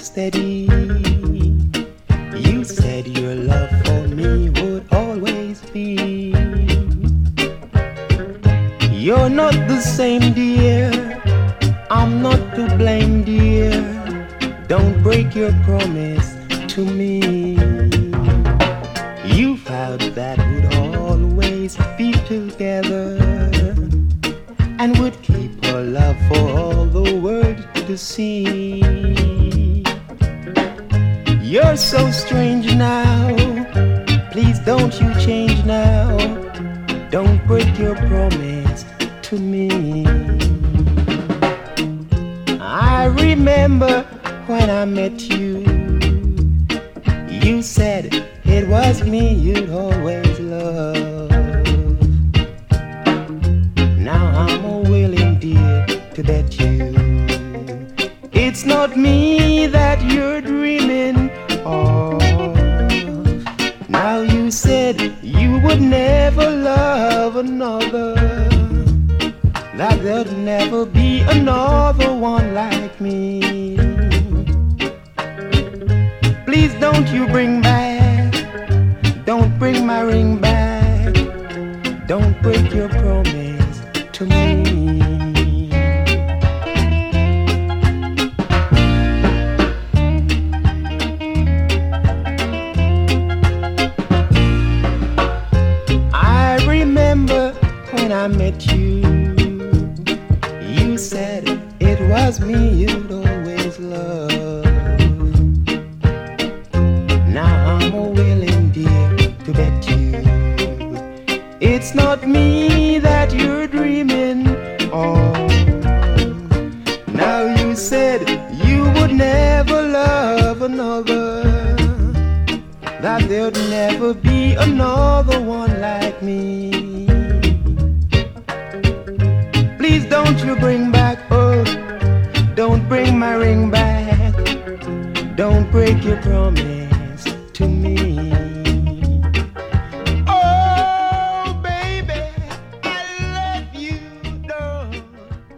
steady. You said your love for me would always be. You're not the same, dear. I'm not to blame, dear. Don't break your promise to me. You vowed that we'd always be together and would keep our love for all the world to see. You're so strange now. Please don't you change now. Don't break your promise to me. I remember when I met you. You said it was me you'd always love. Now I'm a willing dear to bet you it's not me that you're dreaming of. Now you said you would never love another, that there'd never be another one like me. Please don't you bring back, don't bring my ring back, don't break your promise to me. I remember when I met you. You said it was me you'd always love. Now I'm a willing dear to bet you it's not me that you're dreaming of. Now you said you would never love another, that there'd never be another one like me. Please don't you bring back, oh, don't bring my ring back, don't break your promise